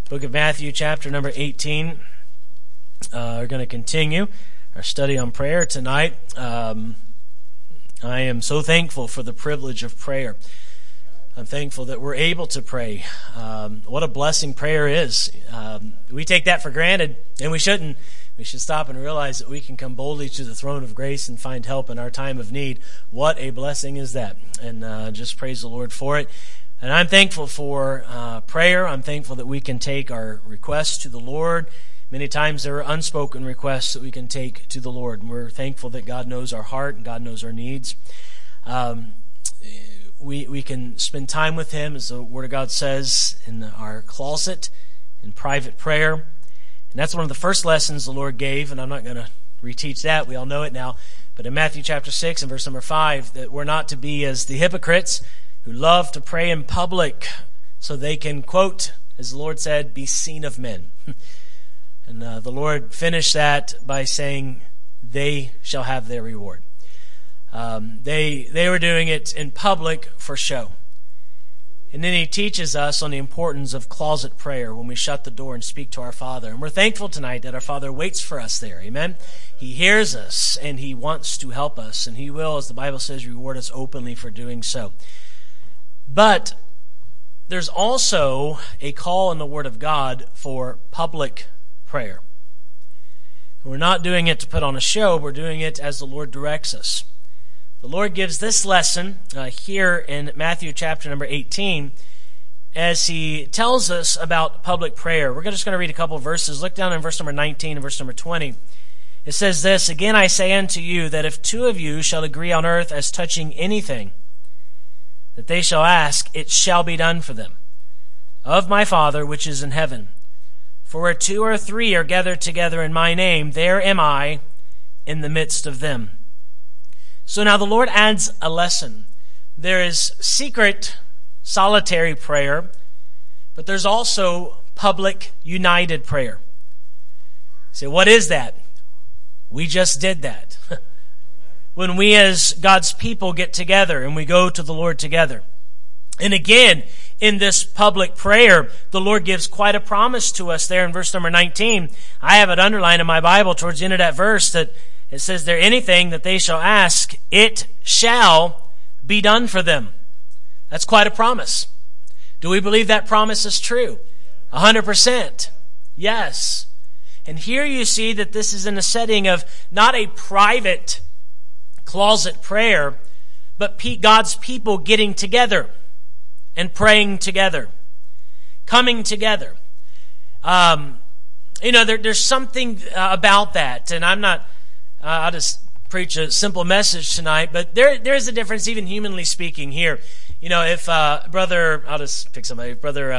Book of Matthew, chapter number 18. We're going to continue our study on prayer tonight. I am so thankful for the privilege of prayer. I'm thankful that we're able to pray. What a blessing prayer is. We take that for granted, and we shouldn't. We should stop and realize that we can come boldly to the throne of grace and find help in our time of need. What a blessing is that. And just praise the Lord for it. And I'm thankful for prayer. I'm thankful that we can take our requests to the Lord. Many times there are unspoken requests that we can take to the Lord. And we're thankful that God knows our heart and God knows our needs. We can spend time with Him, as the Word of God says, in our closet, in private prayer. And that's one of the first lessons the Lord gave, and I'm not going to reteach that. We all know it now. But in Matthew chapter 6 and verse number 5, that we're not to be as the hypocrites who love to pray in public so they can, quote, as the Lord said, be seen of men. And the Lord finished that by saying, they shall have their reward. They were doing it in public for show. And then He teaches us on the importance of closet prayer when we shut the door and speak to our Father. And we're thankful tonight that our Father waits for us there. Amen? He hears us and He wants to help us. And He will, as the Bible says, reward us openly for doing so. But there's also a call in the Word of God for public prayer. We're not doing it to put on a show. We're doing it as the Lord directs us. The Lord gives this lesson here in Matthew chapter number 18 as He tells us about public prayer. We're just going to read a couple of verses. Look down in verse number 19 and verse number 20. It says this, "Again I say unto you, that if two of you shall agree on earth as touching anything that they shall ask, it shall be done for them of my Father which is in heaven. For where two or three are gathered together in my name, there am I in the midst of them." So now the Lord adds a lesson. There is secret, solitary prayer, but there's also public, united prayer. You say, what is that? We just did that. When we as God's people get together and we go to the Lord together. And again, in this public prayer, the Lord gives quite a promise to us there in verse number 19. I have it underlined in my Bible towards the end of that verse that it says, there anything that they shall ask, it shall be done for them. That's quite a promise. Do we believe that promise is true? 100%. Yes. And here you see that this is in a setting of not a private closet prayer, but God's people getting together and praying together, coming together. There's something about that, and I'll just preach a simple message tonight, but there's a difference, even humanly speaking here. You know, if I'll just pick somebody,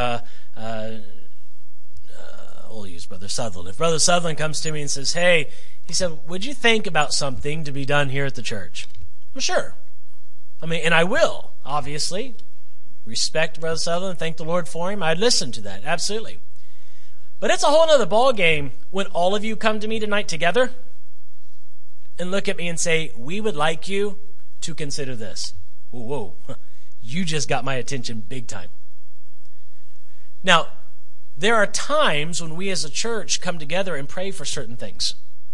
we'll use Brother Sutherland. If Brother Sutherland comes to me and says, hey, he said, would you think about something to be done here at the church? Well, sure. And I will, obviously. Respect Brother Sutherland, thank the Lord for him. I'd listen to that, absolutely. But it's a whole other ballgame when all of you come to me tonight together and look at me and say, we would like you to consider this. Whoa, you just got my attention big time. Now, there are times when we as a church come together and pray for certain things.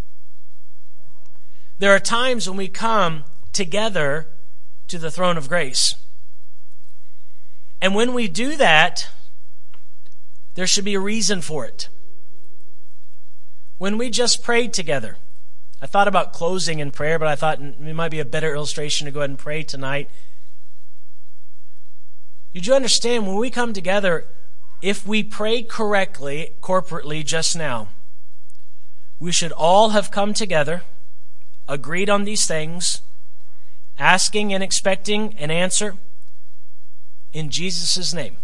There are times when we come together to the throne of grace. And when we do that, there should be a reason for it. When we just prayed together, I thought about closing in prayer, but I thought it might be a better illustration to go ahead and pray tonight. Did you understand when we come together, if we pray correctly, corporately just now, we should all have come together, agreed on these things, asking and expecting an answer in Jesus' name.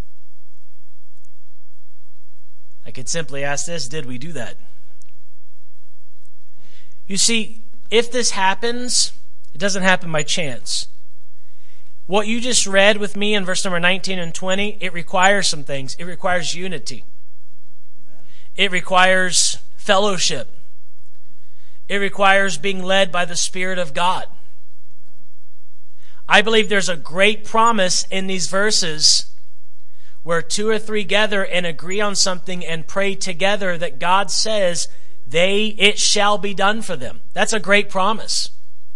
I could simply ask this, did we do that? You see, if this happens, it doesn't happen by chance. What you just read with me in verse number 19 and 20, it requires some things. It requires unity. It requires fellowship. It requires being led by the Spirit of God. I believe there's a great promise in these verses where two or three gather and agree on something and pray together, that God says it shall be done for them. That's a great promise.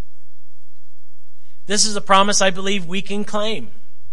This is a promise I believe we can claim.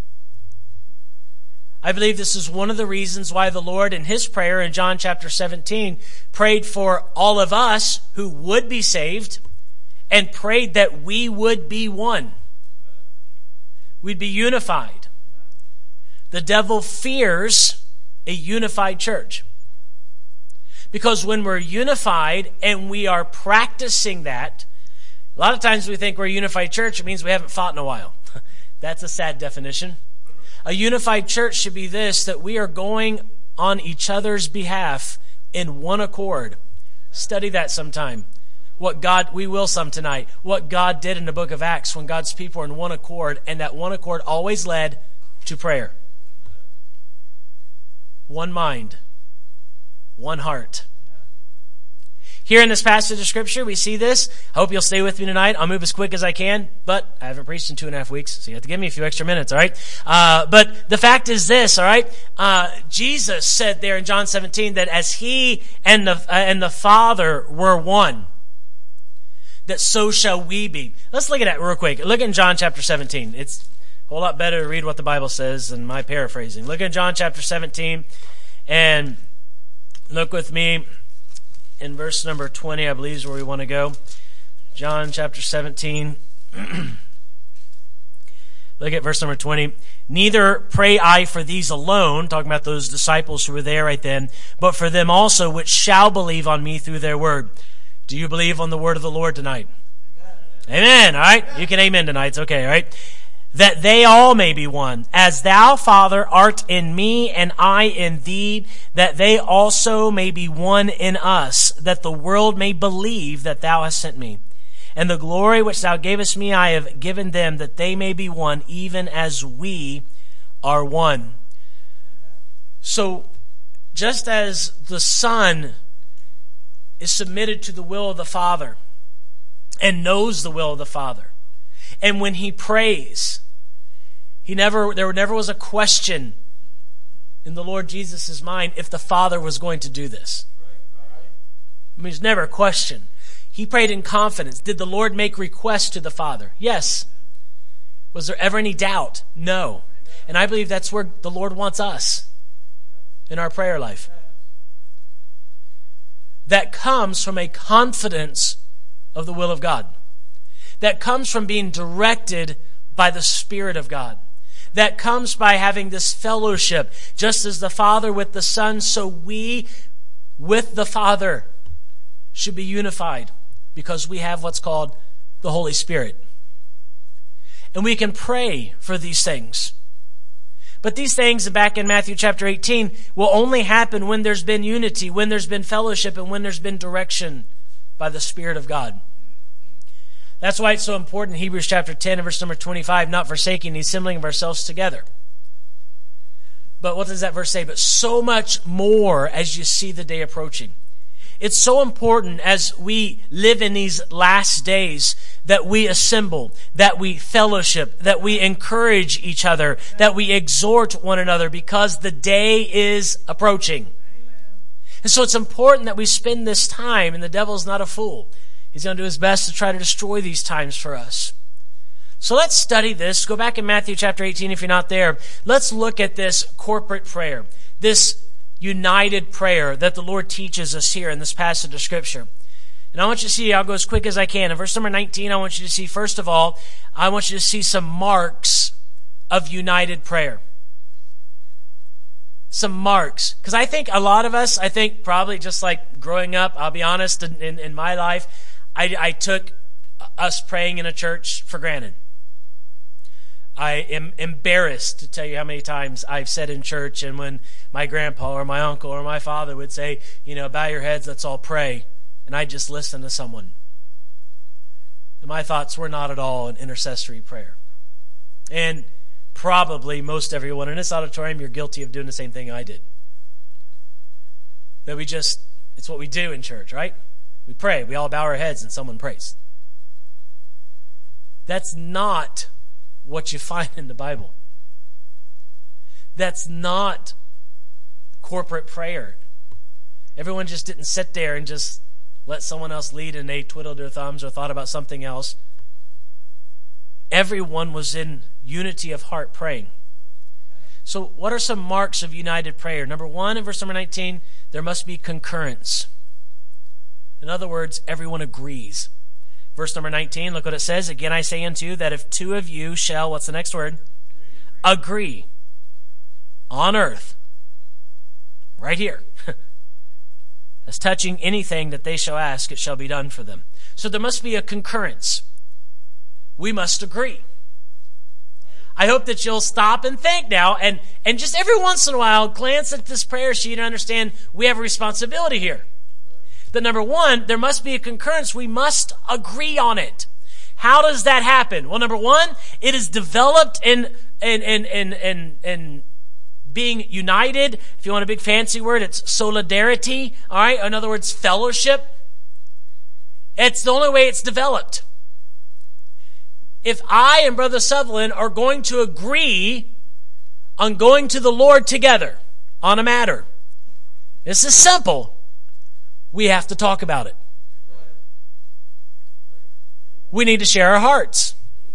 I believe this is one of the reasons why the Lord in his prayer in John chapter 17 prayed for all of us who would be saved and prayed that we would be one. We'd be unified. The devil fears a unified church. Because when we're unified and we are practicing that, a lot of times we think we're a unified church, it means we haven't fought in a while. That's a sad definition. A unified church should be this, that we are going on each other's behalf in one accord. Study that sometime. We will some tonight. What God did in the book of Acts when God's people were in one accord, and that one accord always led to prayer. One mind, one heart. Here in this passage of Scripture, we see this. I hope you'll stay with me tonight. I'll move as quick as I can, but I haven't preached in 2.5 weeks, so you have to give me a few extra minutes, all right? But the fact is this, all right? Jesus said there in John 17 that as he and the Father were one, that so shall we be. Let's look at that real quick. Look in John chapter 17. It's a whole lot better to read what the Bible says than my paraphrasing. Look at John chapter 17 and look with me in verse number 20, I believe is where we want to go. John chapter 17. Look at verse number 20. Neither pray I for these alone, talking about those disciples who were there right then, but for them also which shall believe on me through their word. Do you believe on the word of the Lord tonight? Amen. All right. You can amen tonight. It's okay. All right. That they all may be one, as thou, Father, art in me, and I in thee, that they also may be one in us, that the world may believe that thou hast sent me. And the glory which thou gavest me I have given them, that they may be one, even as we are one. So, just as the Son is submitted to the will of the Father and knows the will of the Father, and when he prays, there never was a question in the Lord Jesus' mind if the Father was going to do this. I mean, there's never a question. He prayed in confidence. Did the Lord make requests to the Father? Yes. Was there ever any doubt? No. And I believe that's where the Lord wants us in our prayer life. That comes from a confidence of the will of God. That comes from being directed by the Spirit of God. That comes by having this fellowship. Just as the Father with the Son, so we with the Father should be unified, because we have what's called the Holy Spirit. And we can pray for these things. But these things, back in Matthew chapter 18, will only happen when there's been unity, when there's been fellowship, and when there's been direction by the Spirit of God. That's why it's so important in Hebrews chapter 10 and verse number 25, not forsaking the assembling of ourselves together. But what does that verse say? But so much more as you see the day approaching. It's so important as we live in these last days that we assemble, that we fellowship, that we encourage each other, that we exhort one another, because the day is approaching. And so it's important that we spend this time, and the devil's not a fool. He's going to do his best to try to destroy these times for us. So let's study this. Go back in Matthew chapter 18 if you're not there. Let's look at this corporate prayer, this united prayer that the Lord teaches us here in this passage of Scripture. And I want you to see, I'll go as quick as I can. In verse number 19, I want you to see, first of all, I want you to see some marks of united prayer. Some marks. Because I think a lot of us, probably just like growing up, I'll be honest, in my life, I took us praying in a church for granted. I am embarrassed to tell you how many times I've said in church, and when my grandpa or my uncle or my father would say, bow your heads, let's all pray, and I'd just listen to someone. And my thoughts were not at all an intercessory prayer. And probably most everyone in this auditorium, you're guilty of doing the same thing I did. That it's what we do in church, right? We pray, we all bow our heads, and someone prays. That's not what you find in the Bible. That's not corporate prayer. Everyone just didn't sit there and just let someone else lead and they twiddled their thumbs or thought about something else. Everyone was in unity of heart praying. So what are some marks of united prayer? Number 1, in verse number 19, there must be concurrence. In other words, everyone agrees. Verse number 19, look what it says. Again, I say unto you that if 2 of you shall, what's the next word? Agree. On earth. Right here. As touching anything that they shall ask, it shall be done for them. So there must be a concurrence. We must agree. I hope that you'll stop and think now and just every once in a while glance at this prayer sheet and understand we have a responsibility here. That number 1, there must be a concurrence. We must agree on it. How does that happen? Well, number 1, it is developed in being united. If you want a big fancy word, it's solidarity. All right. In other words, fellowship. It's the only way it's developed. If I and Brother Sutherland are going to agree on going to the Lord together on a matter, this is simple. We have to talk about it. We need to share our hearts.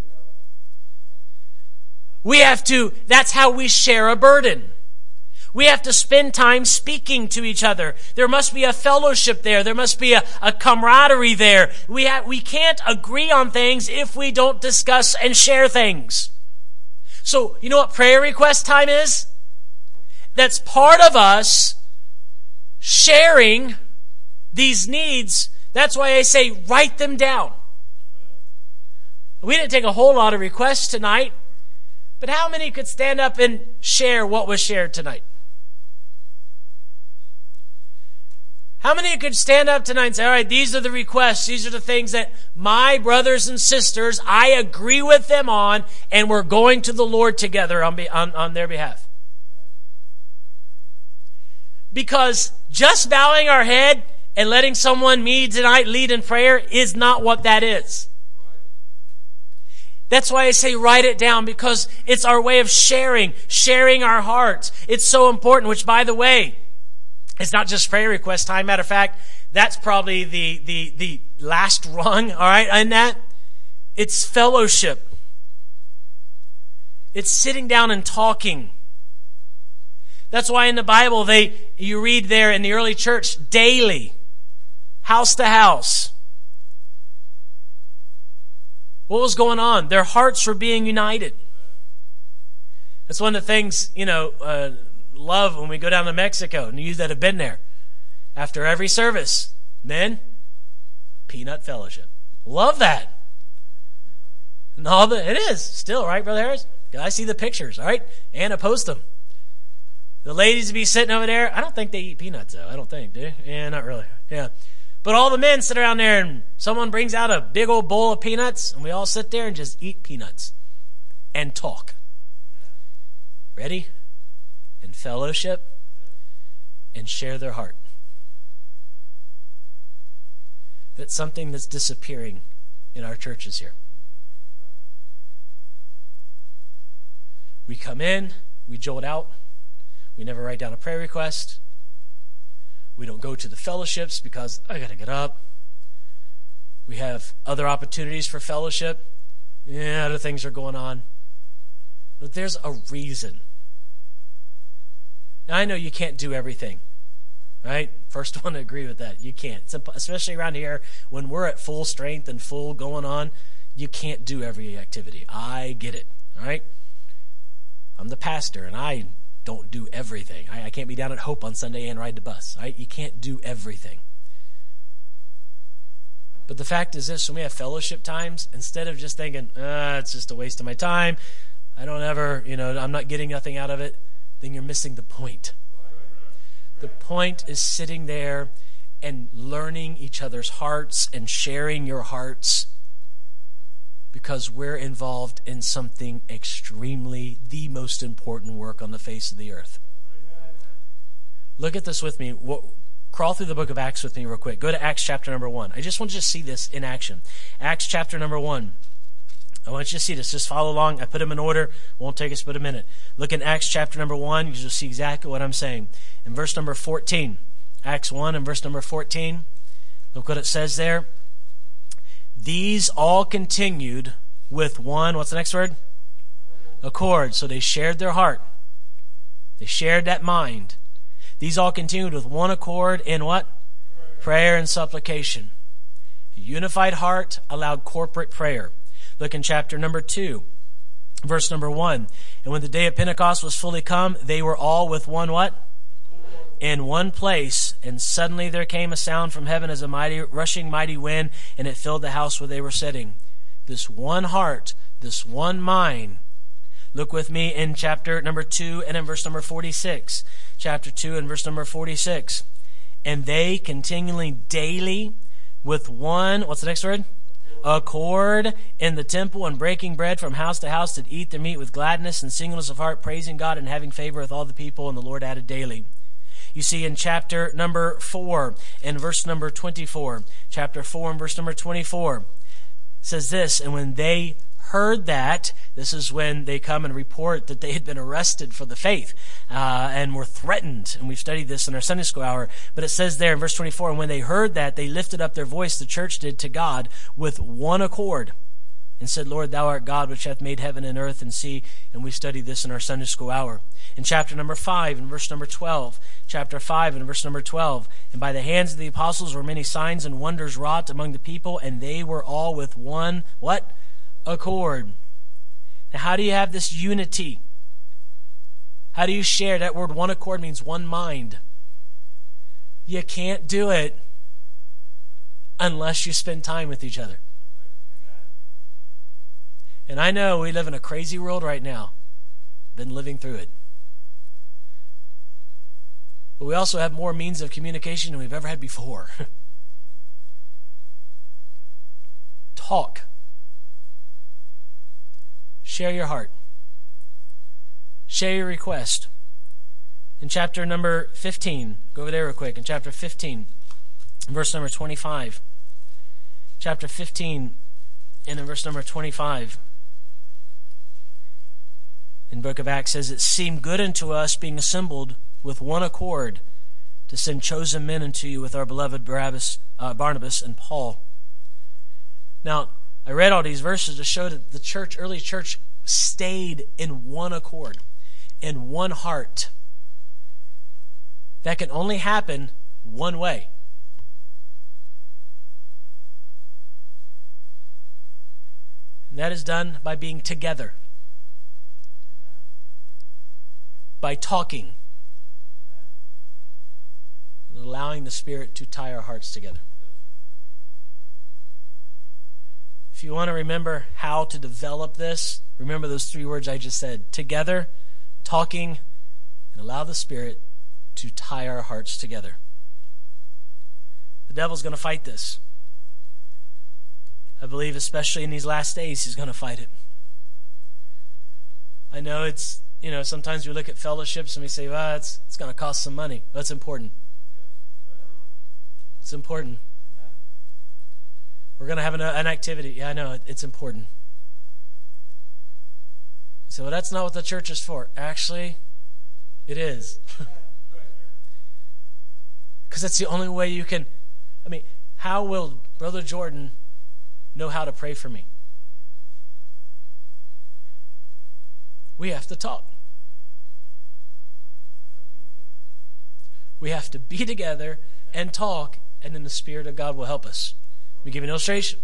That's how we share a burden. We have to spend time speaking to each other. There must be a fellowship there. There must be a camaraderie there. We can't agree on things if we don't discuss and share things. So, you know what prayer request time is? That's part of us sharing these needs. That's why I say write them down. We didn't take a whole lot of requests tonight, but how many could stand up and share what was shared tonight? How many could stand up tonight and say, all right, these are the requests. These are the things that my brothers and sisters, I agree with them on, and we're going to the Lord together on their behalf. Because just bowing our head and letting someone tonight lead in prayer is not what that is. That's why I say write it down, because it's our way of sharing our hearts. It's so important, which, by the way, it's not just prayer request time. Matter of fact, that's probably the last rung, all right, in that. It's fellowship. It's sitting down and talking. That's why in the Bible, you read there in the early church, daily, house to house. What was going on? Their hearts were being united. That's one of the things, love when we go down to Mexico, and you that have been there. After every service, men, peanut fellowship. Love that. And it is still, right, Brother Harris? I see the pictures, all right? Anna post them. The ladies be sitting over there. I don't think they eat peanuts, though. I don't think, do you? Yeah, not really. Yeah. But all the men sit around there, and someone brings out a big old bowl of peanuts, and we all sit there and just eat peanuts and talk. Ready? And fellowship and share their heart. That's something that's disappearing in our churches here. We come in, we jolt out, we never write down a prayer request. We don't go to the fellowships because I got to get up. We have other opportunities for fellowship. Yeah, other things are going on. But there's a reason. Now, I know you can't do everything, right? First one to agree with that. You can't. Especially around here, when we're at full strength and full going on, you can't do every activity. I get it, all right? I'm the pastor, and I don't do everything. I can't be down at Hope on Sunday and ride the bus, right? You can't do everything. But the fact is this, when we have fellowship times, instead of just thinking, it's just a waste of my time, I'm not getting nothing out of it, then you're missing the point. The point is sitting there and learning each other's hearts and sharing your hearts, because we're involved in something extremely, the most important work on the face of the earth. Look at this with me. Crawl through the book of Acts with me real quick. Go to Acts chapter number 1. I just want you to see this in action. Acts chapter number 1. I want you to see this. Just follow along. I put them in order. Won't take us but a minute. Look in Acts chapter number 1. You'll see exactly what I'm saying. In verse number 14. Acts 1 and verse number 14. Look what it says there. These all continued with one, what's the next word? Accord. So they shared their heart. They shared that mind. These all continued with one accord in what? Prayer and supplication. A unified heart allowed corporate prayer. Look in chapter number 2, verse number 1. And when the day of Pentecost was fully come, they were all with one what? In one place. And suddenly there came a sound from heaven as a rushing mighty wind, and it filled the house where they were sitting. This one heart, this one mind. Look with me in chapter number 2 and in verse number 46. Chapter 2 and verse number 46. And they continually daily with one, what's the next word? Accord in the temple, and breaking bread from house to house did eat their meat with gladness and singleness of heart, praising God and having favor with all the people, and the Lord added daily. You see in chapter number 4 and verse number 24. Chapter 4 and verse number 24. It says this, and when they heard that, this is when they come and report that they had been arrested for the faith and were threatened. And we've studied this in our Sunday school hour. But it says there in verse 24, and when they heard that, they lifted up their voice, the church did, to God with one accord and said, Lord, thou art God, which hath made heaven and earth and sea. And we studied this in our Sunday school hour. In chapter number 5 and verse number 12, chapter 5 and verse number 12, and by the hands of the apostles were many signs and wonders wrought among the people, and they were all with one, what? Accord. Now, how do you have this unity? How do you share? That word one accord means one mind. You can't do it unless you spend time with each other. And I know we live in a crazy world right now. Been living through it. But we also have more means of communication than we've ever had before. Talk. Share your heart. Share your request. In chapter number 15, go over there real quick. In chapter 15, verse number 25. Chapter 15 and in verse number 25. In the book of Acts says, it seemed good unto us, being assembled with one accord, to send chosen men unto you with our beloved Barnabas and Paul. Now, I read all these verses to show that the church, early church, stayed in one accord, in one heart. That can only happen one way. And that is done by being together. By talking. And allowing the Spirit to tie our hearts together. If you want to remember how to develop this, remember those 3 words I just said. Together, talking, and allow the Spirit to tie our hearts together. The devil's going to fight this. I believe especially in these last days, he's going to fight it. I know it's, sometimes we look at fellowships and we say, well, it's going to cost some money. That's important. It's important. We're going to have an activity. Yeah, I know. It's important. So well, that's not what the church is for. Actually, it is. Because that's the only way you can. How will Brother Jordan know how to pray for me? We have to talk. We have to be together and talk, and then the Spirit of God will help us. Let me give you an illustration.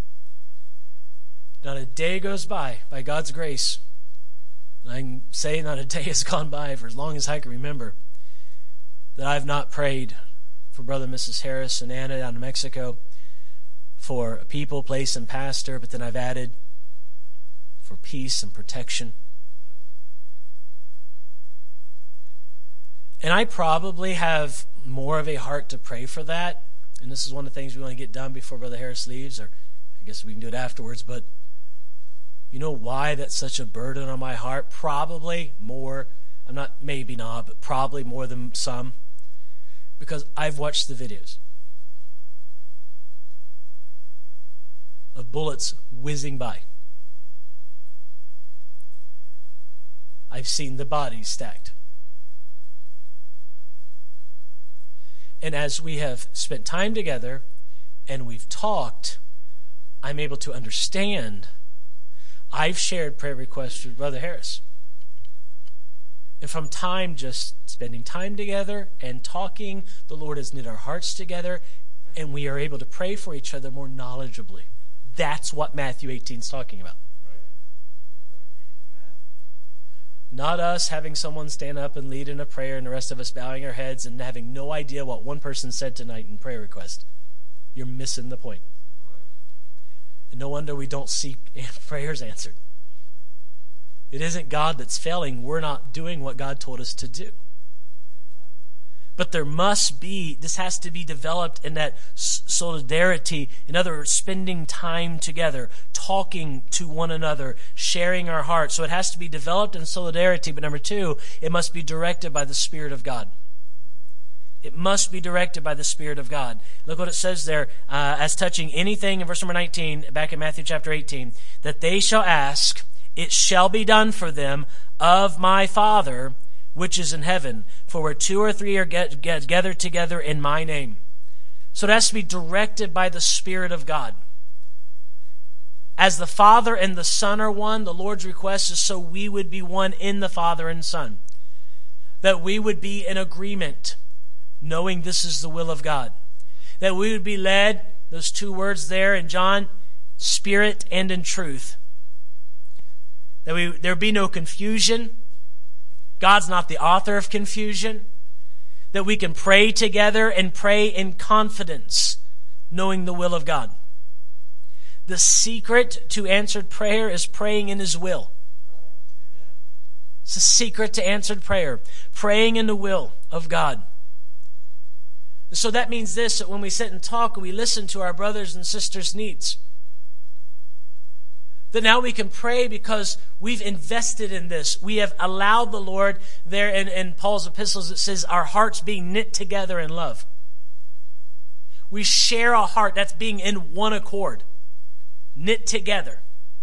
Not a day goes by God's grace, and I can say not a day has gone by for as long as I can remember, that I've not prayed for Brother and Mrs. Harris and Anna down in Mexico, for a people, place, and pastor, but then I've added for peace and protection. And I probably have more of a heart to pray for that. And this is one of the things we want to get done before Brother Harris leaves, or I guess we can do it afterwards. But you know why that's such a burden on my heart? Probably more, but probably more than some. Because I've watched the videos of bullets whizzing by. I've seen the bodies stacked. And as we have spent time together and we've talked, I'm able to understand. I've shared prayer requests with Brother Harris. And from time, just spending time together and talking, the Lord has knit our hearts together, and we are able to pray for each other more knowledgeably. That's what Matthew 18 is talking about. Not us having someone stand up and lead in a prayer and the rest of us bowing our heads and having no idea what one person said tonight in prayer request. You're missing the point. And no wonder we don't see prayers answered. It isn't God that's failing. We're not doing what God told us to do. But this has to be developed in that solidarity. In other words, spending time together, talking to one another, sharing our hearts. So it has to be developed in solidarity. But number two, it must be directed by the Spirit of God. It must be directed by the Spirit of God. Look what it says there, as touching anything in verse number 19, back in Matthew chapter 18, that they shall ask, it shall be done for them of my Father which is in heaven. For where two or three are gathered together in my name. So it has to be directed by the Spirit of God. As the Father and the Son are one, the Lord's request is so we would be one in the Father and Son. That we would be in agreement, knowing this is the will of God. That we would be led, those two words there in John, Spirit and in truth. That there be no confusion. God's not the author of confusion. That we can pray together and pray in confidence, knowing the will of God. The secret to answered prayer is praying in His will. It's a secret to answered prayer. Praying in the will of God. So that means this, that when we sit and talk, we listen to our brothers and sisters' needs. That now we can pray because we've invested in this. We have allowed the Lord there in Paul's epistles, it says our hearts being knit together in love. We share a heart that's being in one accord, knit together.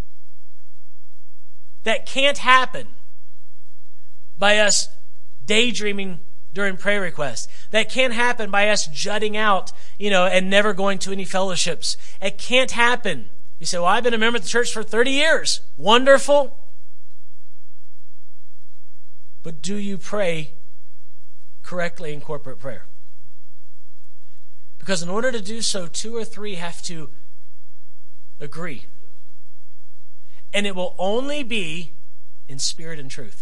That can't happen by us daydreaming during prayer requests. That can't happen by us jutting out, and never going to any fellowships. It can't happen. You say, well, I've been a member of the church for 30 years. Wonderful. But do you pray correctly in corporate prayer? Because in order to do so, two or three have to agree. And it will only be in spirit and truth.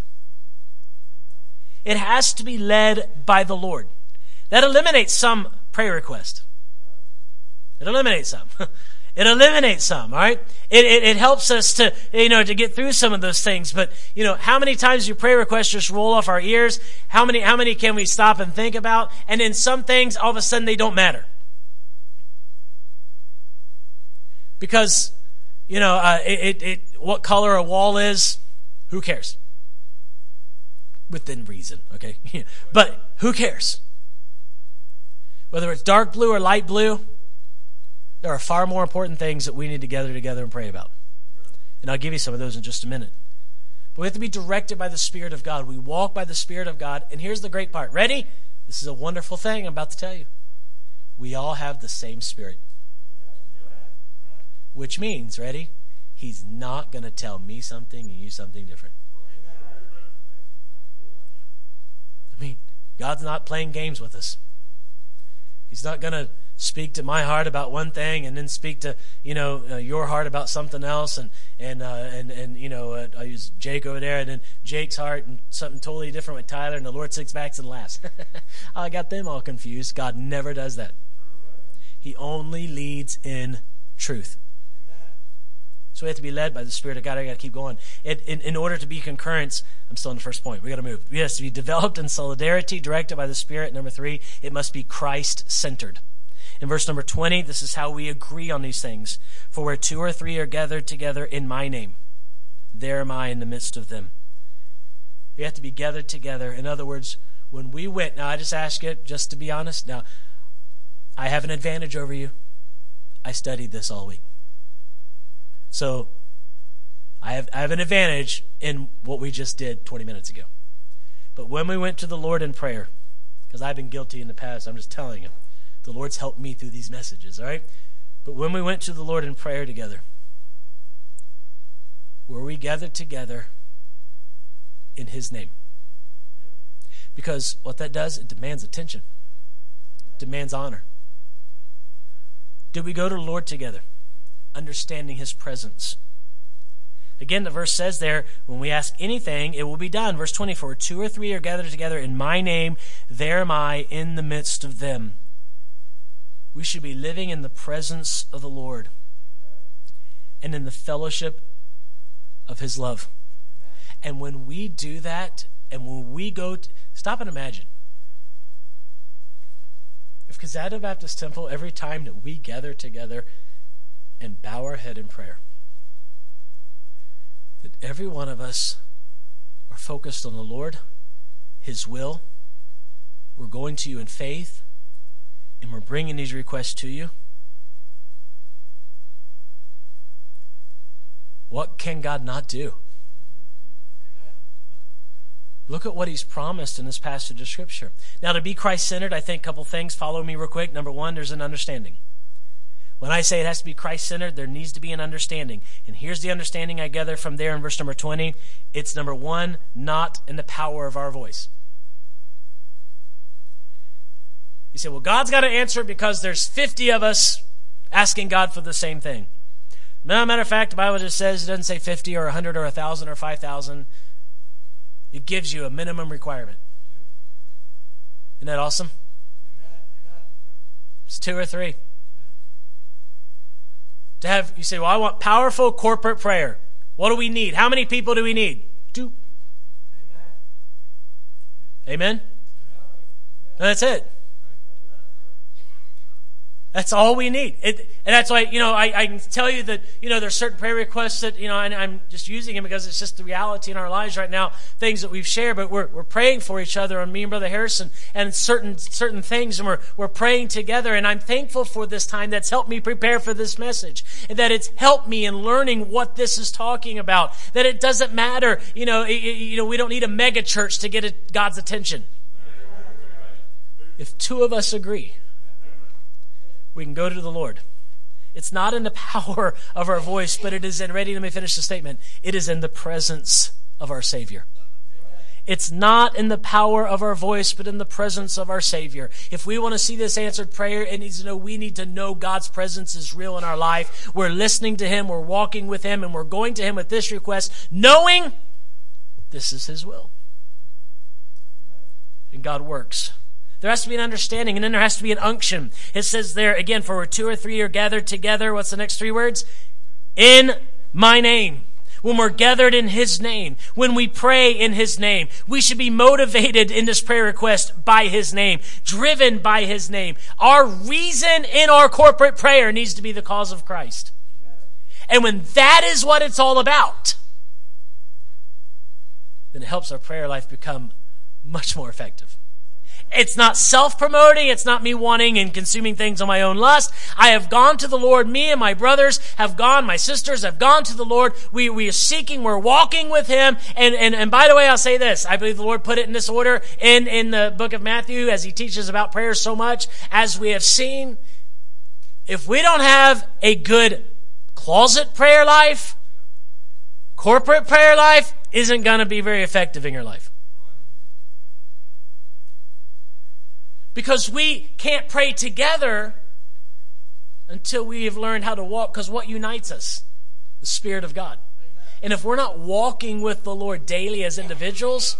It has to be led by the Lord. That eliminates some prayer request. It eliminates some. It eliminates some, all right? It helps us to get through some of those things. But, how many times do prayer requests just roll off our ears? How many can we stop and think about? And then some things, all of a sudden, they don't matter. Because, what color a wall is, who cares? Within reason, okay? But who cares? Whether it's dark blue or light blue, there are far more important things that we need to gather together and pray about. And I'll give you some of those in just a minute. But we have to be directed by the Spirit of God. We walk by the Spirit of God. And here's the great part. Ready? This is a wonderful thing I'm about to tell you. We all have the same Spirit. Which means, ready? He's not going to tell me something and you something different. God's not playing games with us. He's not going to speak to my heart about one thing and then speak to your heart about something else, and I use Jake over there, and then Jake's heart and something totally different with Tyler, and the Lord sits back and laughs. I got them all confused. God never does that. He only leads in truth. So we have to be led by the Spirit of God. I got to keep going. In order to be concurrence, I'm still on the first point. We got to move. It has to be developed in solidarity, directed by the Spirit. Number 3, it must be Christ-centered. In verse number 20, this is how we agree on these things. For where 2 or 3 are gathered together in my name, there am I in the midst of them. We have to be gathered together. In other words, when we went, now I just ask you, just to be honest, now I have an advantage over you. I studied this all week. So I have an advantage in what we just did 20 minutes ago. But when we went to the Lord in prayer, because I've been guilty in the past, I'm just telling you, the Lord's helped me through these messages, all right? But when we went to the Lord in prayer together, were we gathered together in his name? Because what that does, it demands attention, demands honor. Did we go to the Lord together, understanding his presence? Again, the verse says there, when we ask anything, it will be done. Verse 24, 2 or 3 are gathered together in my name, there am I in the midst of them. We should be living in the presence of the Lord and in the fellowship of his love. And when we do that, and when we go, stop and imagine. If Cazado Baptist Temple, every time that we gather together and bow our head in prayer, that every one of us are focused on the Lord, his will, we're going to you in faith, and we're bringing these requests to you, what can God not do? Look at what he's promised in this passage of Scripture. Now, to be Christ-centered, I think a couple things. Follow me real quick. Number one, there's an understanding. When I say it has to be Christ-centered, there needs to be an understanding. And here's the understanding I gather from there in verse number 20. It's, number one, not in the power of our voice. You say, well, God's got to answer it because there's 50 of us asking God for the same thing. No, matter of fact, the Bible just says, it doesn't say 50 or 100 or 1,000 or 5,000. It gives you a minimum requirement. Isn't that awesome? It's 2 or 3. To have, you say, well, I want powerful corporate prayer. What do we need? How many people do we need? 2. Amen? That's it. That's all we need. And that's why, I can tell you that, there's certain prayer requests that, and I'm just using them because it's just the reality in our lives right now, things that we've shared, but we're praying for each other, and me and Brother Harrison, and certain things, and we're praying together, and I'm thankful for this time that's helped me prepare for this message, and that it's helped me in learning what this is talking about, that it doesn't matter, we don't need a mega church to get God's attention. If 2 of us agree, we can go to the Lord. It's not in the power of our voice, but it is in, let me finish the statement. It is in the presence of our Savior. It's not in the power of our voice, but in the presence of our Savior. If we want to see this answered prayer, it needs to know we need to know God's presence is real in our life. We're listening to him, we're walking with him, and we're going to him with this request, knowing this is his will. And God works. There has to be an understanding, and then there has to be an unction. It says there, again, for where 2 or 3 are gathered together, what's the next 3 words? In my name. When we're gathered in his name, when we pray in his name, we should be motivated in this prayer request by his name, driven by his name. Our reason in our corporate prayer needs to be the cause of Christ. And when that is what it's all about, then it helps our prayer life become much more effective. It's not self-promoting. It's not me wanting and consuming things on my own lust. I have gone to the Lord. Me and my brothers have gone. My sisters have gone to the Lord. We are seeking. We're walking with him. And by the way, I'll say this. I believe the Lord put it in this order in the book of Matthew as he teaches about prayer so much. As we have seen, if we don't have a good closet prayer life, corporate prayer life isn't going to be very effective in your life. Because we can't pray together until we have learned how to walk. Because what unites us? The Spirit of God. Amen. And if we're not walking with the Lord daily as individuals,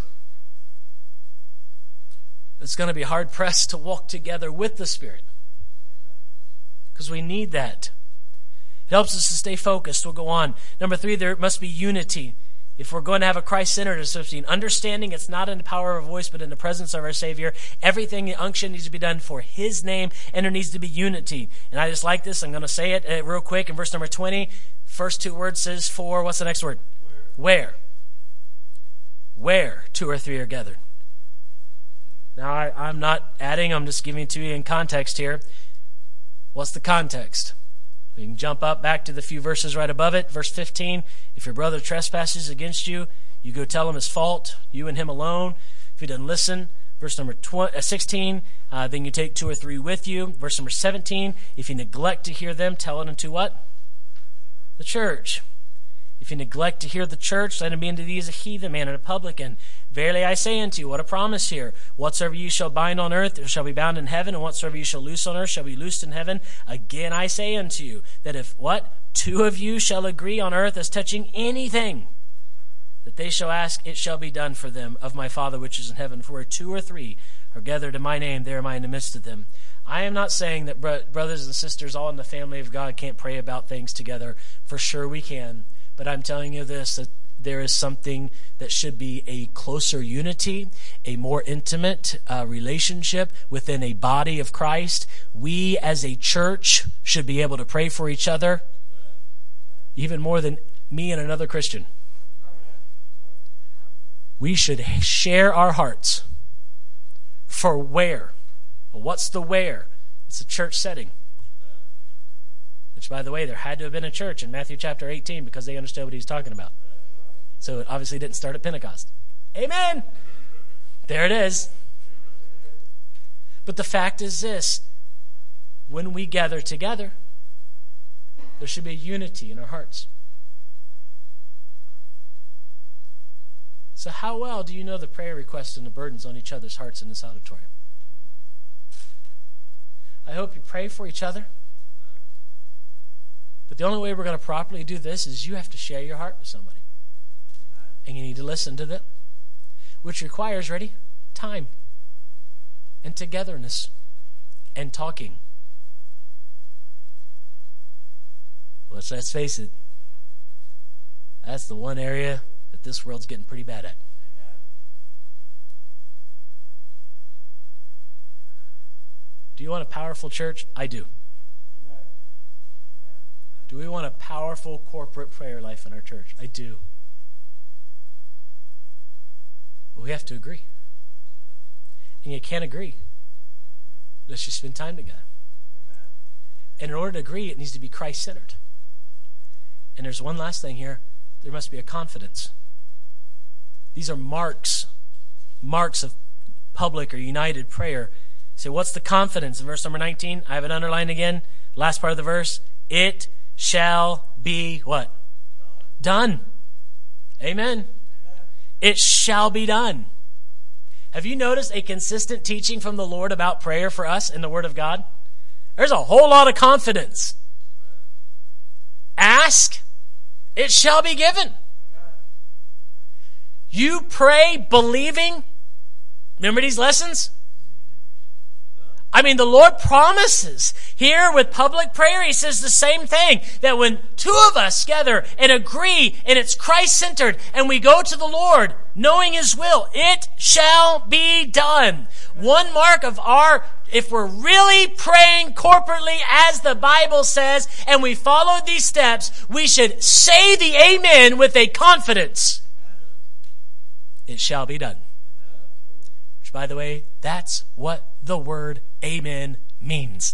it's going to be hard-pressed to walk together with the Spirit. Because we need that. It helps us to stay focused. We'll go on. Number 3, there must be unity. If we're going to have a Christ-centered association, understanding it's not in the power of a voice, but in the presence of our Savior, everything, the unction needs to be done for his name, and there needs to be unity. And I just like this. I'm going to say it real quick in verse number 20. First 2 words says for, what's the next word? Where? Where 2 or 3 are gathered. Now, I'm not adding, I'm just giving it to you in context here. What's the context? We can jump up back to the few verses right above it. Verse 15, if your brother trespasses against you, you go tell him his fault, you and him alone. If he doesn't listen, verse number 16, then you take 2 or 3 with you. Verse number 17, if you neglect to hear them, tell it unto what? The church. If you neglect to hear the church, let him be unto thee as a heathen man and a publican. Verily I say unto you, what a promise here. Whatsoever you shall bind on earth, it shall be bound in heaven, and whatsoever you shall loose on earth shall be loosed in heaven. Again I say unto you, that if what? 2 of you shall agree on earth as touching anything that they shall ask, it shall be done for them of my Father which is in heaven. For where 2 or 3 are gathered in my name, there am I in the midst of them. I am not saying that brothers and sisters all in the family of God can't pray about things together. For sure we can. But I'm telling you this, that there is something that should be a closer unity, a more intimate relationship within a body of Christ. We as a church should be able to pray for each other even more than me and another Christian. We should share our hearts for where. Well, what's the where? It's a church setting. Which, by the way, there had to have been a church in Matthew chapter 18 because they understood what he was talking about. So it obviously didn't start at Pentecost. Amen! There it is. But the fact is this. When we gather together, there should be a unity in our hearts. So how well do you know the prayer requests and the burdens on each other's hearts in this auditorium? I hope you pray for each other. But the only way we're going to properly do this is you have to share your heart with somebody. And you need to listen to them. Which requires, ready? Time. And togetherness. And talking. Let's face it. That's the one area that this world's getting pretty bad at. Do you want a powerful church? I do. Do we want a powerful corporate prayer life in our church? I do. But we have to agree. And you can't agree unless you spend time together. And in order to agree, it needs to be Christ-centered. And there's one last thing here. There must be a confidence. These are marks of public or united prayer. So what's the confidence? In verse number 19, I have it underlined again. Last part of the verse. It shall be what? Done. Amen. It shall be done. Have you noticed a consistent teaching from the Lord about prayer for us in the Word of God? There's a whole lot of confidence. Ask, it shall be given. You pray believing. Remember these lessons? I mean, the Lord promises here with public prayer, he says the same thing, that when 2 of us gather and agree and it's Christ-centered and we go to the Lord knowing his will, it shall be done. One mark of if we're really praying corporately as the Bible says and we follow these steps, we should say the amen with a confidence. It shall be done. Which, by the way, that's what the word amen means.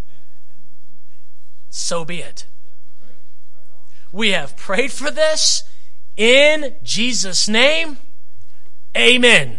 So be it. We have prayed for this in Jesus' name. Amen.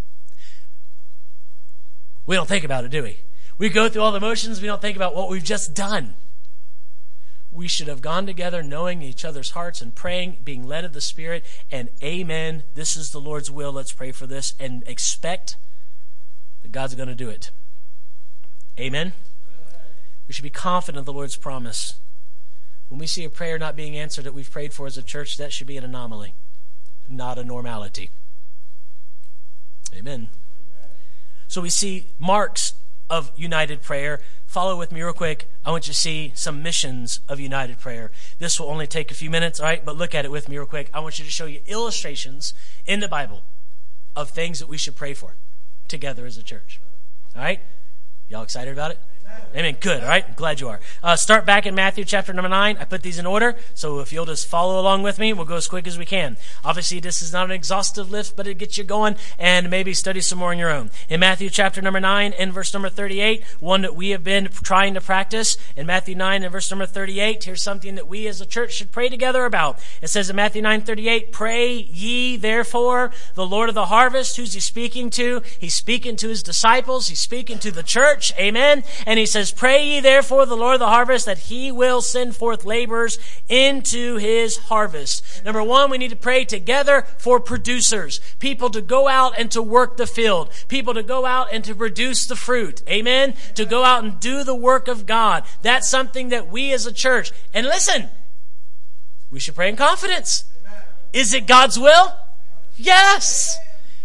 We don't think about it, do we? We go through all the motions. We don't think about what we've just done. We should have gone together knowing each other's hearts and praying, being led of the Spirit, and amen, this is the Lord's will. Let's pray for this and expect that God's going to do it. Amen? We should be confident of the Lord's promise. When we see a prayer not being answered that we've prayed for as a church, that should be an anomaly, not a normality. Amen. So we see marks of united prayer. Follow with me real quick. I want you to see some missions of united prayer. This will only take a few minutes, all right? But look at it with me real quick. I want you to show you illustrations in the Bible of things that we should pray for together as a church. All right? Y'all excited about it? Amen. Amen. Good. All right. I'm glad you are. Start back in Matthew chapter number 9. I put these in order, so if you'll just follow along with me, we'll go as quick as we can. Obviously, this is not an exhaustive list, but it gets you going and maybe study some more on your own. In Matthew chapter number 9 and verse number 38, one that we have been trying to practice. In Matthew 9 and verse number 38, here's something that we as a church should pray together about. It says in Matthew 9:38, pray ye therefore the Lord of the harvest. Who's he speaking to? He's speaking to his disciples. He's speaking to the church. Amen. And he says, pray ye therefore the Lord of the harvest that he will send forth laborers into his harvest. Number one, we need to pray together for producers. People to go out and to work the field. People to go out and to produce the fruit. Amen. To go out and do the work of God. That's something that we as a church, and listen, we should pray in confidence. Is it God's will? Yes.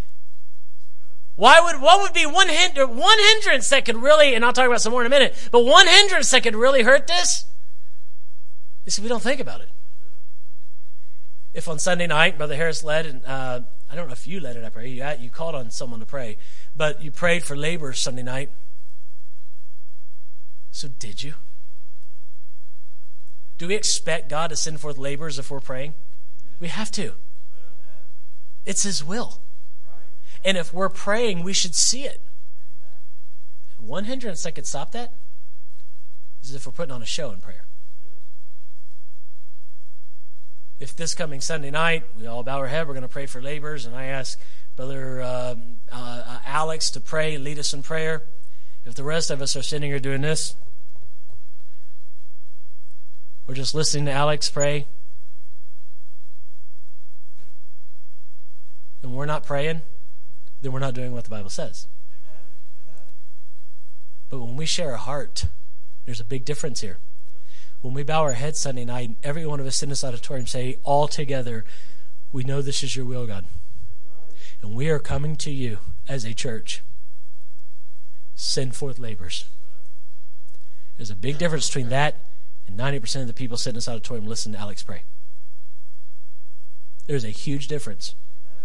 What would be one hindrance that could really, and I'll talk about some more in a minute, but one hindrance that could really hurt this is if we don't think about it. If on Sunday night, Brother Harris led, and I don't know if you led it, I pray, you called on someone to pray, but you prayed for laborers Sunday night. So did you? Do we expect God to send forth laborers if we're praying? We have to. It's his will. And if we're praying, we should see it. One hindrance that could stop that is if we're putting on a show in prayer. If this coming Sunday night, we all bow our head, we're going to pray for laborers, and I ask Brother Alex to pray and lead us in prayer. If the rest of us are sitting here doing this, we're just listening to Alex pray, and we're not praying, then we're not doing what the Bible says. But when we share our heart, there's a big difference here. When we bow our heads Sunday night, every one of us in this auditorium say, all together, we know this is your will, God. And we are coming to you as a church. Send forth laborers. There's a big difference between that and 90% of the people sitting in this auditorium listen to Alex pray. There's a huge difference.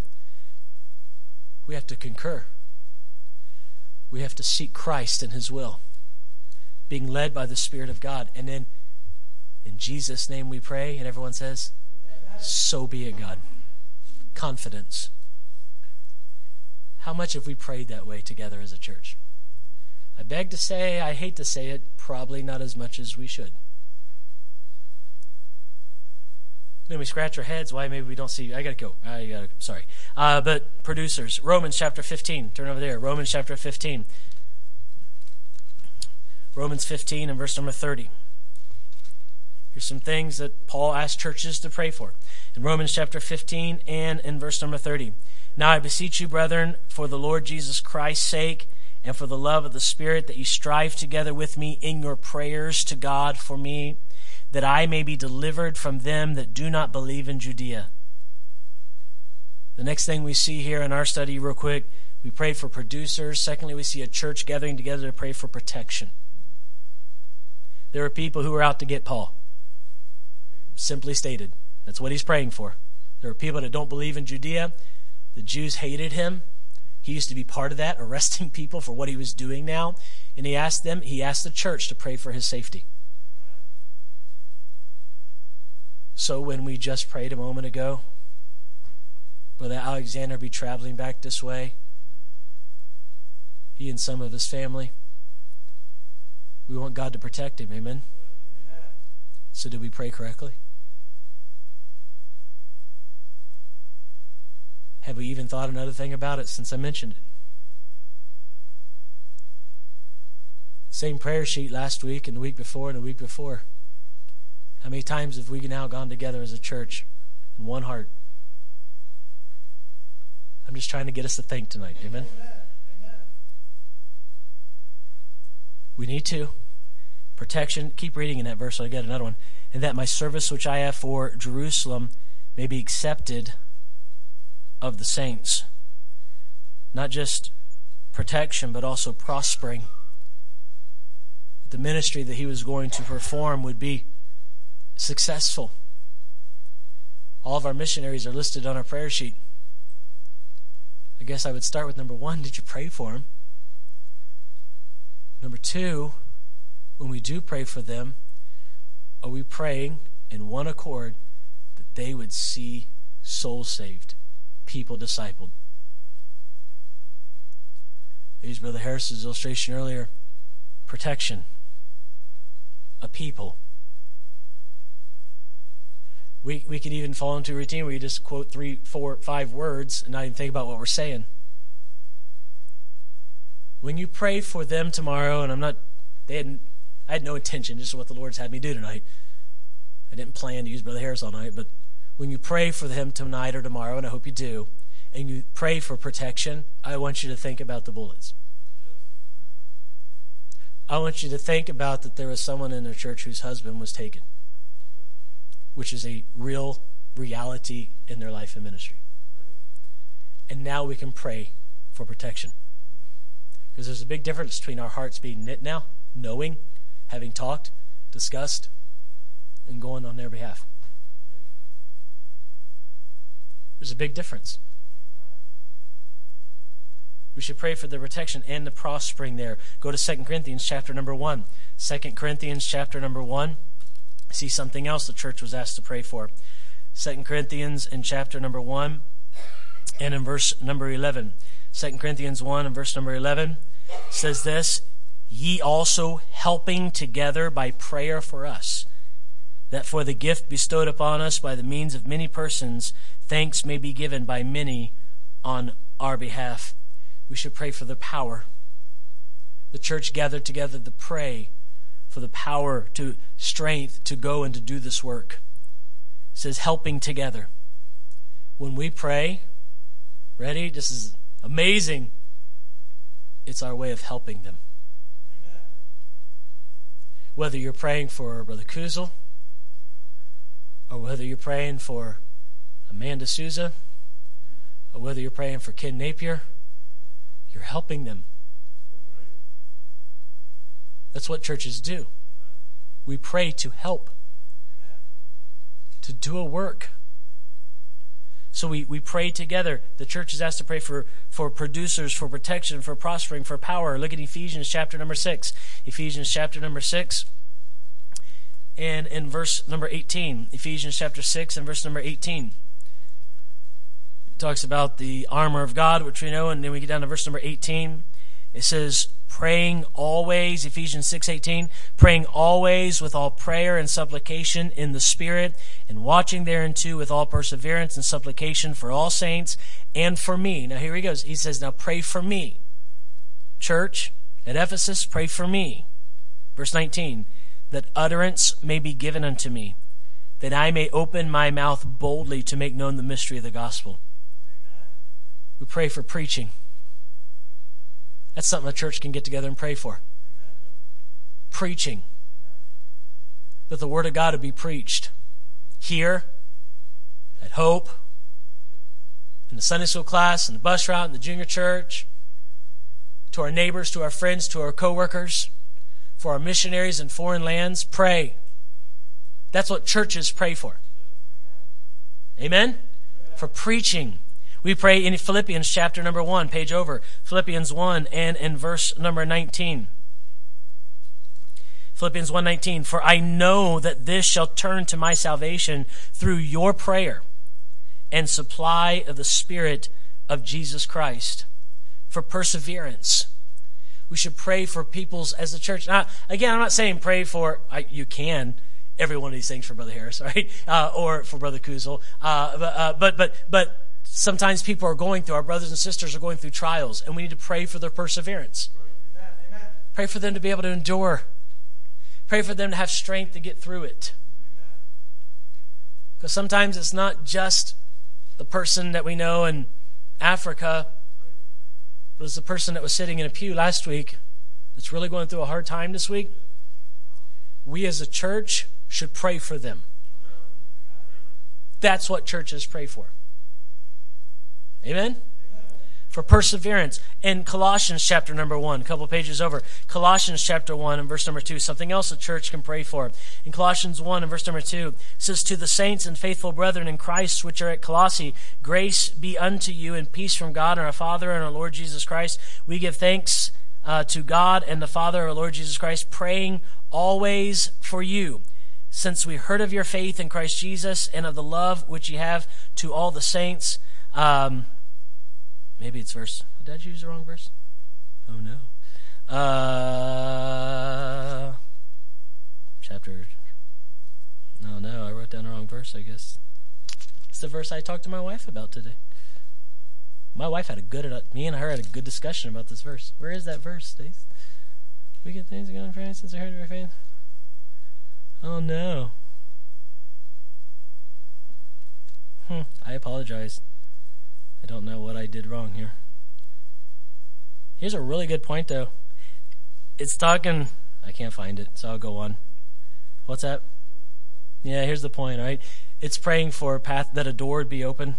We have to concur. We have to seek Christ and his will, being led by the Spirit of God. And then in Jesus' name we pray, and everyone says, so be it, God. Confidence. How much have we prayed that way together as a church? I beg to say, I hate to say it, probably not as much as we should. Then we scratch our heads. Why maybe we don't see? I gotta go. Sorry. But producers, Romans chapter 15. Turn over there. Romans chapter 15. Romans 15 and verse number 30. Here's some things that Paul asked churches to pray for. In Romans chapter 15 and in verse number 30. Now I beseech you, brethren, for the Lord Jesus Christ's sake, and for the love of the Spirit, that you strive together with me in your prayers to God for me, that I may be delivered from them that do not believe in Judea. The next thing we see here in our study real quick, we prayed for producers. Secondly, we see a church gathering together to pray for protection. There are people who are out to get Paul. Simply stated. That's what he's praying for. There are people that don't believe in Judea. The Jews hated him. He used to be part of that, arresting people for what he was doing now. And he asked the church to pray for his safety. So when we just prayed a moment ago, Brother Alexander be traveling back this way, he and some of his family, we want God to protect him, amen? So did we pray correctly? Have we even thought another thing about it since I mentioned it? Same prayer sheet last week and the week before and the week before. How many times have we now gone together as a church in one heart? I'm just trying to get us to think tonight. Amen? We need to. Protection. Keep reading in that verse so I get another one. And that my service which I have for Jerusalem may be accepted of the saints. Not just protection, but also prospering. The ministry that he was going to perform would be successful. All of our missionaries are listed on our prayer sheet. I guess I would start with number 1. Did you pray for them? Number 2, when we do pray for them, are we praying in one accord that they would see souls saved, people discipled? I used Brother Harris's illustration earlier. Protection. A people. We can even fall into a routine where you just quote 3, 4, 5 words and not even think about what we're saying. When you pray for them tomorrow, and I had no intention, just what the Lord's had me do tonight. I didn't plan to use Brother Harris all night, but when you pray for them tonight or tomorrow, and I hope you do, and you pray for protection, I want you to think about the bullets. I want you to think about that there was someone in their church whose husband was taken, which is a real reality in their life and ministry. And now we can pray for protection. Because there's a big difference between our hearts being knit now, knowing, having talked, discussed, and going on their behalf. There's a big difference. We should pray for the protection and the prospering there. Go to 2 Corinthians chapter number 1. 2 Corinthians chapter number 1. See something else the church was asked to pray for. 2 Corinthians in chapter number 1 and in verse number 11. 2 Corinthians 1 and verse number 11 says this, "Ye also helping together by prayer for us, that for the gift bestowed upon us by the means of many persons, thanks may be given by many on our behalf." We should pray for the power. The church gathered together to pray for the power, to strength, to go and to do this work. It says helping together. When we pray, ready? This is amazing. It's our way of helping them. Amen. Whether you're praying for Brother Kuzel, or whether you're praying for Amanda Souza, or whether you're praying for Ken Napier, you're helping them. That's what churches do. We pray to help, to do a work. So we pray together. The church is asked to pray for producers, for protection, for prospering, for power. Look at Ephesians chapter number 6. Ephesians chapter number 6 and in verse number 18. Ephesians chapter 6 and verse number 18. Talks about the armor of God, which we know, and then we get down to verse number 18. It says, praying always, Ephesians 6:18, praying always with all prayer and supplication in the Spirit, and watching thereunto with all perseverance and supplication for all saints and for me. Now here he goes. He says, now pray for me. Church at Ephesus, pray for me. Verse 19, that utterance may be given unto me, that I may open my mouth boldly to make known the mystery of the gospel. We pray for preaching. That's something the church can get together and pray for. Amen. Preaching. That the Word of God would be preached here, at Hope, in the Sunday school class, in the bus route, in the junior church, to our neighbors, to our friends, to our co-workers, for our missionaries in foreign lands. Pray. That's what churches pray for. Amen? Amen. For preaching. We pray in Philippians chapter number 1, page over. Philippians 1 and in verse number 19. Philippians 1:19. For I know that this shall turn to my salvation through your prayer and supply of the Spirit of Jesus Christ. For perseverance. We should pray for people's, as the church. Now, again, I'm not saying pray for, you can, every one of these things for Brother Harris, right? Or for Brother Kuzel. But sometimes people are going through, our brothers and sisters are going through trials, and we need to pray for their perseverance. Amen. Pray for them to be able to endure. Pray for them to have strength to get through it. Because sometimes it's not just the person that we know in Africa, but it's the person that was sitting in a pew last week that's really going through a hard time this week. We as a church should pray for them. That's what churches pray for. Amen? For perseverance. In Colossians chapter number 1, a couple pages over, Colossians chapter 1 and verse number 2, something else the church can pray for. In Colossians 1 and verse number 2, it says, to the saints and faithful brethren in Christ which are at Colossae, grace be unto you and peace from God and our Father and our Lord Jesus Christ. We give thanks to God and the Father of our Lord Jesus Christ, praying always for you, since we heard of your faith in Christ Jesus and of the love which you have to all the saints. Maybe it's verse. Did I use the wrong verse? Oh no. Chapter. No, I wrote down the wrong verse, I guess. It's the verse I talked to my wife about today. My wife me and her had a good discussion about this verse. Where is that verse, Stace? We get things going for since I heard of your faith. Oh no. I apologize. I don't know what I did wrong here. Here's a really good point, though. It's talking. I can't find it, so I'll go on. What's that? Yeah, here's the point, right? It's praying for a path that a door would be open.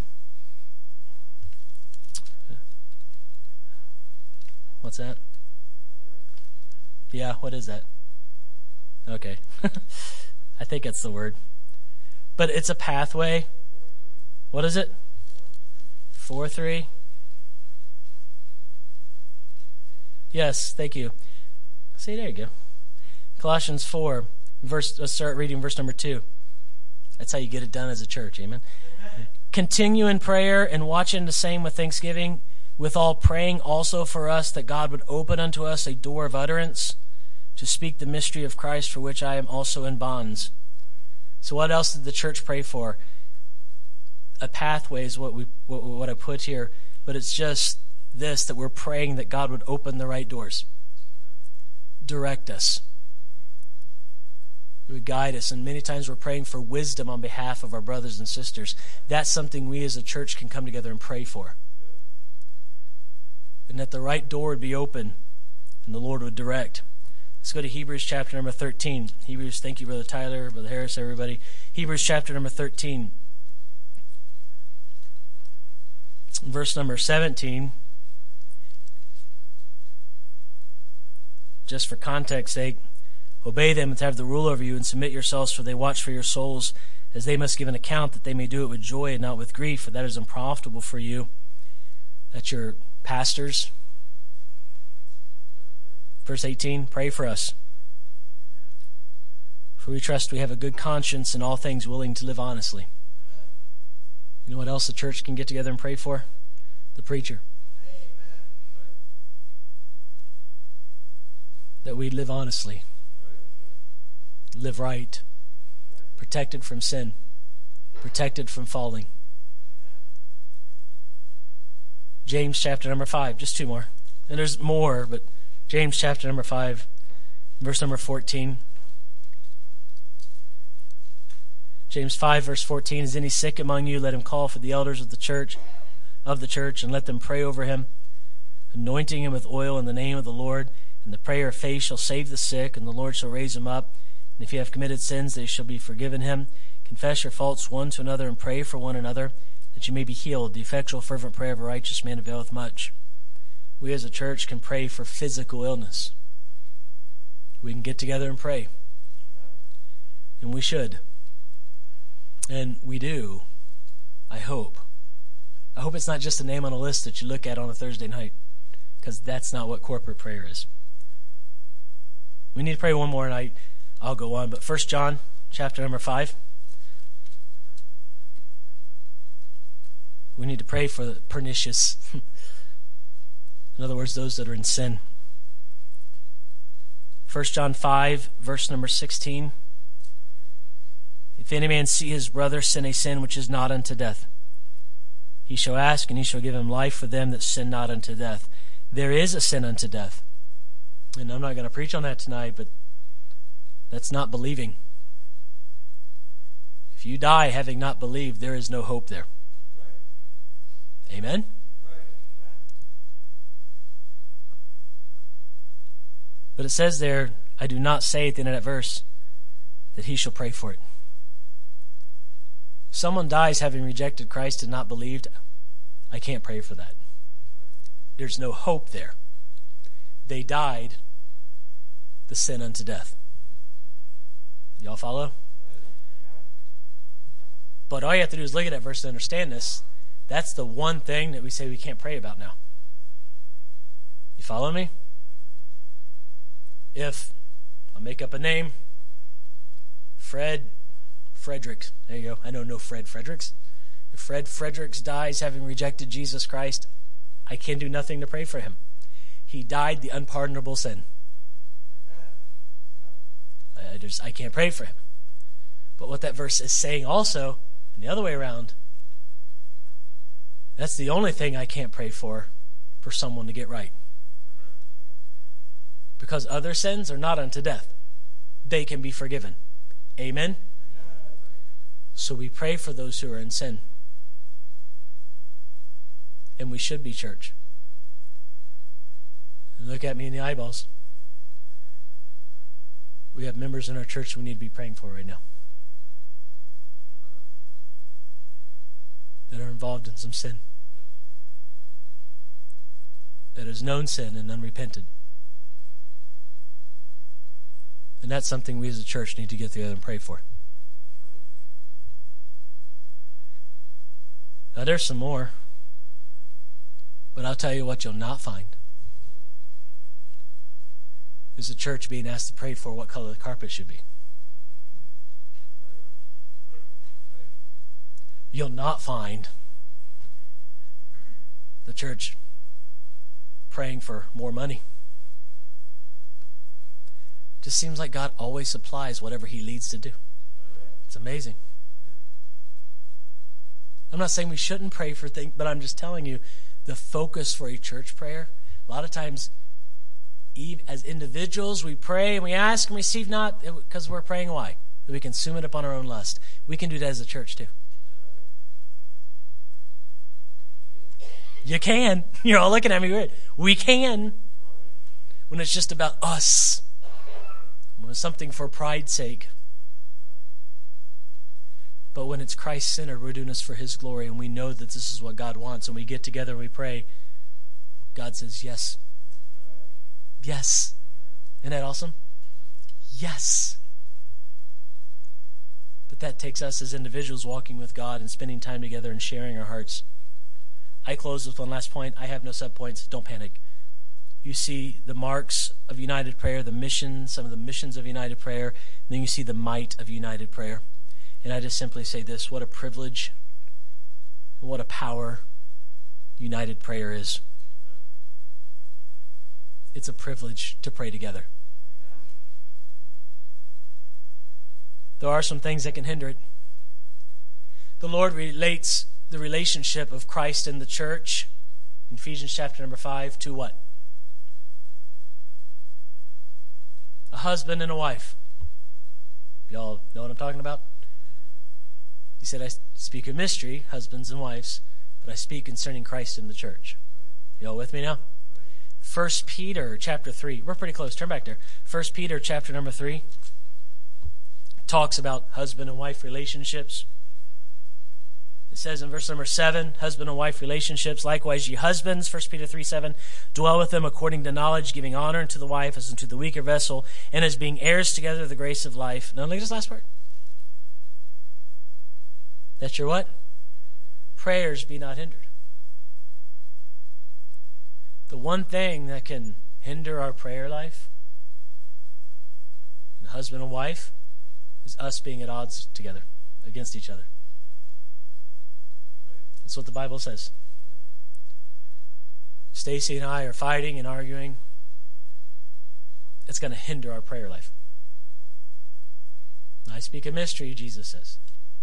What's that? Yeah, what is that? Okay. I think that's the word. But it's a pathway. What is it? 4:3. Yes, thank you. See, there you go. Colossians 4, let's start reading verse number 2. That's how you get it done as a church, amen? Continue in prayer and watching the same with thanksgiving, with all praying also for us that God would open unto us a door of utterance to speak the mystery of Christ, for which I am also in bonds. So what else did the church pray for? A pathway is what I put here, but it's just this, that we're praying that God would open the right doors, direct us, He would guide us, and many times we're praying for wisdom on behalf of our brothers and sisters. That's something we as a church can come together and pray for, and that the right door would be open and the Lord would direct. Let's go to Hebrews chapter number 13. Hebrews, thank you, Brother Tyler, Brother Harris, everybody. Hebrews chapter number 13. Verse number 17. Just for context sake, obey them and have the rule over you, and submit yourselves, for they watch for your souls, as they must give an account, that they may do it with joy and not with grief, for that is unprofitable for you. That's your pastors. Verse 18, pray for us. For we trust we have a good conscience in all things, willing to live honestly. You know what else the church can get together and pray for? The preacher. That we live honestly, live right, protected from sin, protected from falling. James chapter number 5, just two more. And there's more, but James chapter number 5, verse number 14. James 5, verse 14, is any sick among you, let him call for the elders of the church, and let them pray over him, anointing him with oil in the name of the Lord. And the prayer of faith shall save the sick, and the Lord shall raise him up. And if you have committed sins, they shall be forgiven him. Confess your faults one to another, and pray for one another, that you may be healed. The effectual fervent prayer of a righteous man availeth much. We as a church can pray for physical illness. We can get together and pray. And we should. And we do. I hope. I hope it's not just a name on a list that you look at on a Thursday night, because that's not what corporate prayer is. We need to pray one more, and I'll go on. But 1 John chapter number 5. We need to pray for the pernicious. In other words, those that are in sin. 1 John 5, verse number 16. If any man see his brother sin a sin which is not unto death, he shall ask, and he shall give him life for them that sin not unto death. There is a sin unto death. And I'm not going to preach on that tonight, but that's not believing. If you die having not believed, there is no hope there. Amen? But it says there, I do not say at the end of that verse, that he shall pray for it. If someone dies having rejected Christ and not believed, I can't pray for that. There's no hope there. They died the sin unto death. Y'all follow? But all you have to do is look at that verse to understand this. That's the one thing that we say we can't pray about now. You follow me? If, I'll make up a name, Fred Fredericks. There you go. I know no Fred Fredericks. If Fred Fredericks dies having rejected Jesus Christ, I can do nothing to pray for him. He died the unpardonable sin. I can't pray for him. But what that verse is saying also, and the other way around, that's the only thing I can't pray for someone to get right. Because other sins are not unto death. They can be forgiven. Amen? So we pray for those who are in sin. And we should be, church. And look at me in the eyeballs. We have members in our church we need to be praying for right now that are involved in some sin, that is known sin and unrepented. And that's something we as a church need to get together and pray for. Now there's some more, but I'll tell you what you'll not find is the church being asked to pray for what color the carpet should be. You'll not find the church praying for more money. Just seems like God always supplies whatever he leads to do. It's amazing. I'm not saying we shouldn't pray for things, but I'm just telling you the focus for a church prayer. A lot of times, as individuals, we pray and we ask and receive not because we're praying why? That we consume it upon our own lust. We can do that as a church too. You can. You're all looking at me weird. We can. When it's just about us. When it's something for pride's sake. But when it's Christ-centered, we're doing this for his glory, and we know that this is what God wants, and we get together and we pray. God says yes. Yes. Isn't that awesome? Yes. But that takes us as individuals walking with God and spending time together and sharing our hearts. I close with one last point. I have no subpoints. Don't panic. You see the marks of united prayer, the mission, some of the missions of united prayer, and then you see the might of united prayer. And I just simply say this, what a privilege and what a power united prayer is. It's a privilege to pray together. There are some things that can hinder it. The Lord relates the relationship of Christ and the church in Ephesians chapter number 5 to what? A husband and a wife. Y'all know what I'm talking about? He said, I speak a mystery, husbands and wives, but I speak concerning Christ and the church. Y'all with me now? 1 Peter chapter 3. We're pretty close. Turn back there. 1 Peter chapter number 3 talks about husband and wife relationships. It says in verse number 7, husband and wife relationships. Likewise, ye husbands, 1 Peter 3:7, dwell with them according to knowledge, giving honor unto the wife as unto the weaker vessel, and as being heirs together of the grace of life. Now look at this last part. That your what? Prayers be not hindered. The one thing that can hinder our prayer life, husband and wife, is us being at odds together, against each other. That's what the Bible says. Stacy and I are fighting and arguing. It's going to hinder our prayer life. I speak a mystery, Jesus says.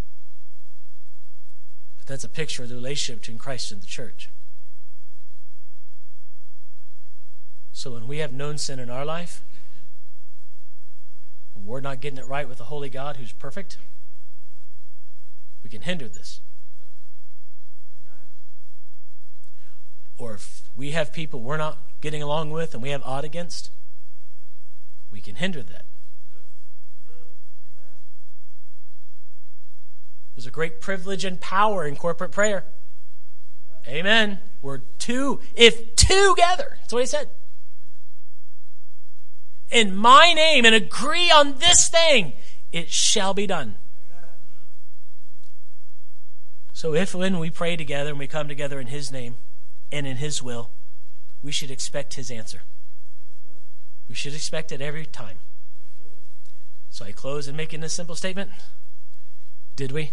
But that's a picture of the relationship between Christ and the church. So when we have known sin in our life, and we're not getting it right with the holy God who's perfect, we can hinder this. Or if we have people we're not getting along with and we have odd against, we can hinder that. There's a great privilege and power in corporate prayer. Amen. We're two, if together, that's what he said. In my name and agree on this thing, it shall be done. So when we pray together and we come together in his name and in his will, we should expect his answer. We should expect it every time. So I close in making this simple statement. Did we?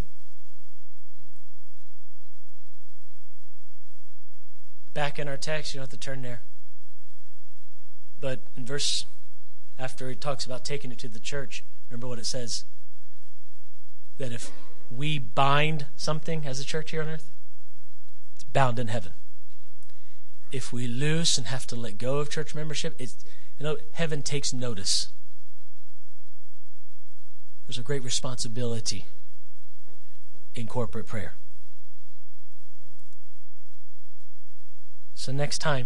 Back in our text, you don't have to turn there. But in verse, after he talks about taking it to the church, remember what it says? That if we bind something as a church here on earth, it's bound in heaven. If we loose and have to let go of church membership, heaven takes notice. There's a great responsibility in corporate prayer. So next time,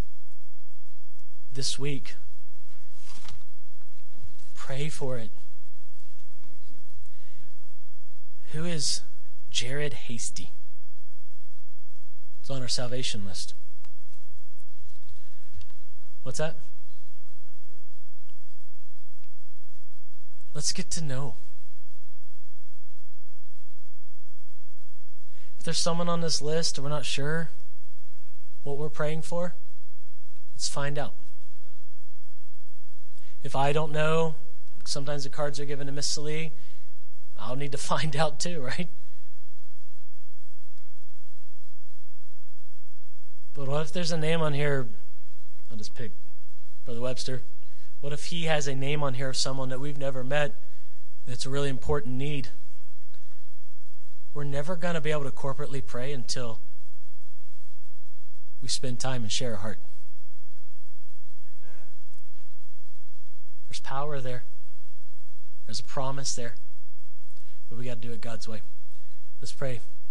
this week, pray for it. Who is Jared Hasty? It's on our salvation list. What's that? Let's get to know. If there's someone on this list and we're not sure what we're praying for, let's find out. If I don't know, sometimes the cards are given to Miss Celie, I'll need to find out too, right? But what if there's a name on here? I'll just pick Brother Webster. What if he has a name on here of someone that we've never met that's a really important need? We're never going to be able to corporately pray until we spend time and share our heart. There's power there. There's a promise there. But we got to do it God's way. Let's pray.